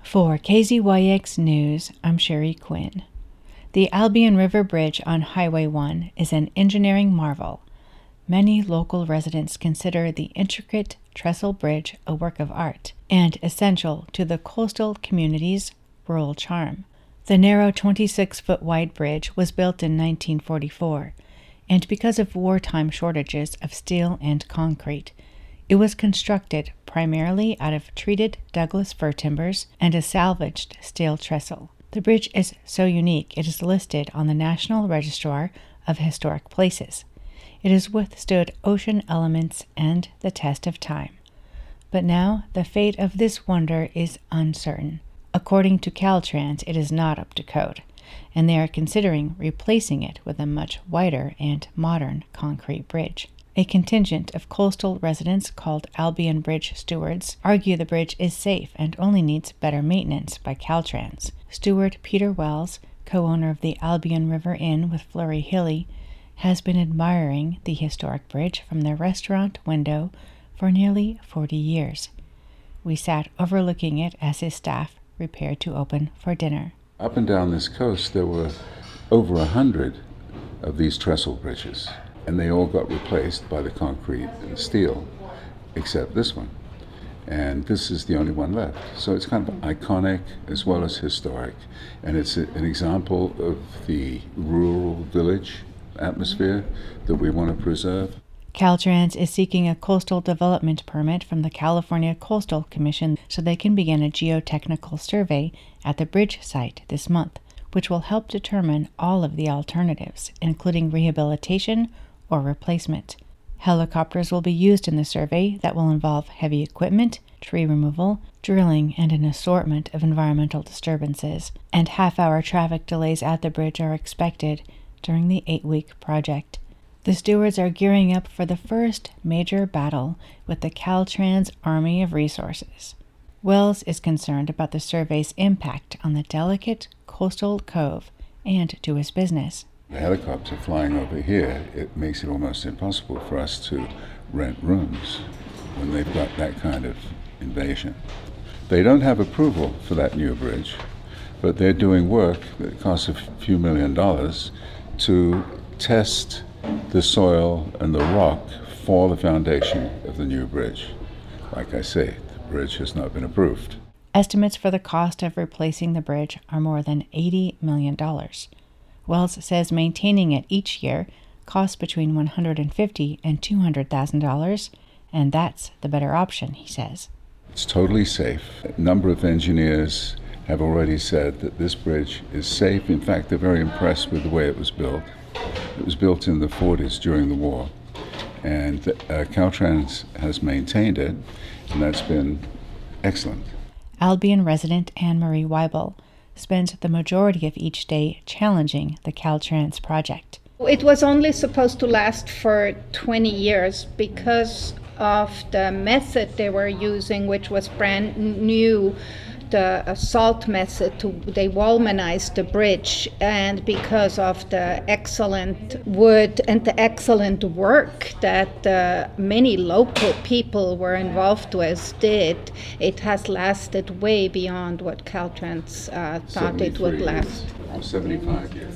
For KZYX News, I'm Sherry Quinn. The Albion River Bridge on Highway 1 is an engineering marvel. Many local residents consider the intricate trestle bridge a work of art and essential to the coastal community's rural charm. The narrow 26-foot wide bridge was built in 1944, and because of wartime shortages of steel and concrete, it was constructed primarily out of treated Douglas fir timbers and a salvaged steel trestle. The bridge is so unique it is listed on the National Register of Historic Places. It has withstood ocean elements and the test of time. But now the fate of this wonder is uncertain. According to Caltrans, it is not up to code, and they are considering replacing it with a much wider and modern concrete bridge. A contingent of coastal residents called Albion Bridge Stewards argue the bridge is safe and only needs better maintenance by Caltrans. Steward Peter Wells, co-owner of the Albion River Inn with Flurry Hilly, has been admiring the historic bridge from their restaurant window for nearly 40 years. We sat overlooking it as his staff prepared to open for dinner. Up and down this coast, there were over 100 of these trestle bridges, and they all got replaced by the concrete and steel, except this one. And this is the only one left. So it's kind of iconic as well as historic, and it's an example of the rural village atmosphere that we want to preserve. Caltrans is seeking a coastal development permit from the California Coastal Commission so they can begin a geotechnical survey at the bridge site this month, which will help determine all of the alternatives, including rehabilitation or replacement. Helicopters will be used in the survey that will involve heavy equipment, tree removal, drilling, and an assortment of environmental disturbances, and half-hour traffic delays at the bridge are expected during the 8-week project. The stewards are gearing up for the first major battle with the Caltrans Army of Resources. Wells is concerned about the survey's impact on the delicate coastal cove and to his business. The helicopter flying over here, it makes it almost impossible for us to rent rooms when they've got that kind of invasion. They don't have approval for that new bridge, but they're doing work that costs a few $1 million to test the soil and the rock for the foundation of the new bridge. Like I say, the bridge has not been approved. Estimates for the cost of replacing the bridge are more than $80 million. Wells says maintaining it each year costs between $150,000 and $200,000, and that's the better option, he says. It's totally safe. A number of engineers have already said that this bridge is safe. In fact, they're very impressed with the way it was built. It was built in the 40s during the war, and Caltrans has maintained it, and that's been excellent. Albion resident Anne-Marie Weibel spends the majority of each day challenging the Caltrans project. It was only supposed to last for 20 years because of the method they were using, which was brand new, the salt method. They Wallmanized the bridge, and because of the excellent wood and the excellent work that many local people were involved with did, it has lasted way beyond what Caltrans thought it would last. 75 years.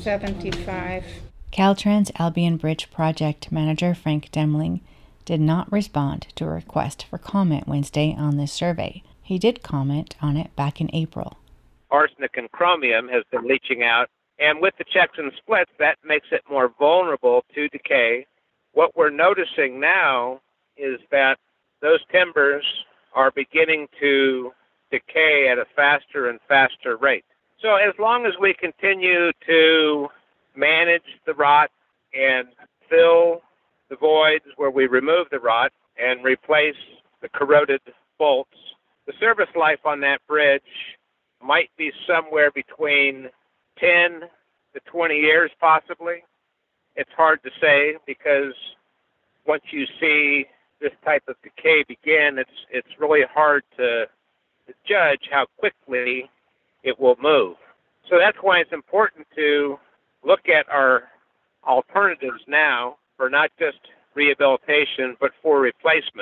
75. Caltrans Albion Bridge project manager Frank Demling did not respond to a request for comment Wednesday on this survey. He did comment on it back in April. Arsenic and chromium has been leaching out, and with the checks and splits, that makes it more vulnerable to decay. What we're noticing now is that those timbers are beginning to decay at a faster and faster rate. So as long as we continue to manage the rot and fill the voids where we remove the rot and replace the corroded bolts, the service life on that bridge might be somewhere between 10 to 20 years, possibly. It's hard to say because once you see this type of decay begin, it's really hard to judge how quickly it will move. So that's why it's important to look at our alternatives now for not just rehabilitation, but for replacement.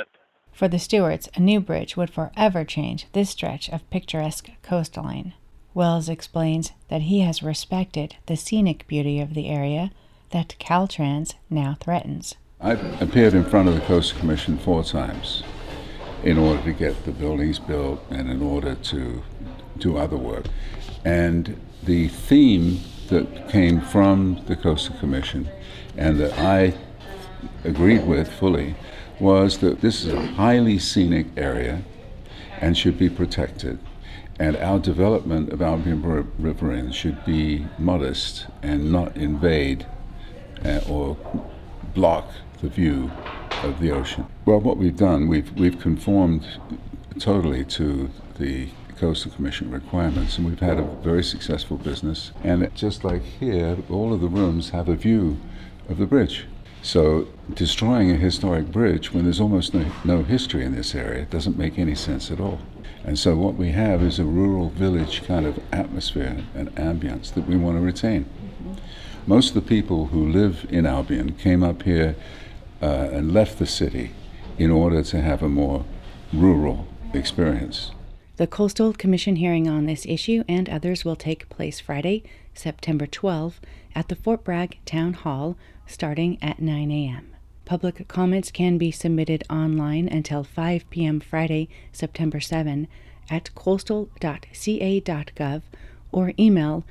For the Stewarts, a new bridge would forever change this stretch of picturesque coastline. Wells explains that he has respected the scenic beauty of the area that Caltrans now threatens. I've appeared in front of the Coastal Commission 4 times in order to get the buildings built and in order to do other work. And the theme that came from the Coastal Commission and that I agreed with fully was that this is a highly scenic area and should be protected. And our development of Albion River Inn should be modest and not invade or block the view of the ocean. Well, what we've done, we've conformed totally to the Coastal Commission requirements, and we've had a very successful business. And just like here, all of the rooms have a view of the bridge. So destroying a historic bridge when there's almost no history in this area doesn't make any sense at all. And so what we have is a rural village kind of atmosphere and ambience that we want to retain. Most of the people who live in Albion came up here and left the city in order to have a more rural experience. The Coastal Commission hearing on this issue and others will take place Friday, September 12, at the Fort Bragg Town Hall, starting at 9 a.m. Public comments can be submitted online until 5 p.m. Friday, September 7, at coastal.ca.gov or email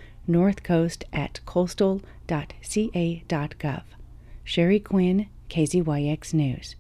northcoast@coastal.ca.gov. Sherry Quinn, KZYX News.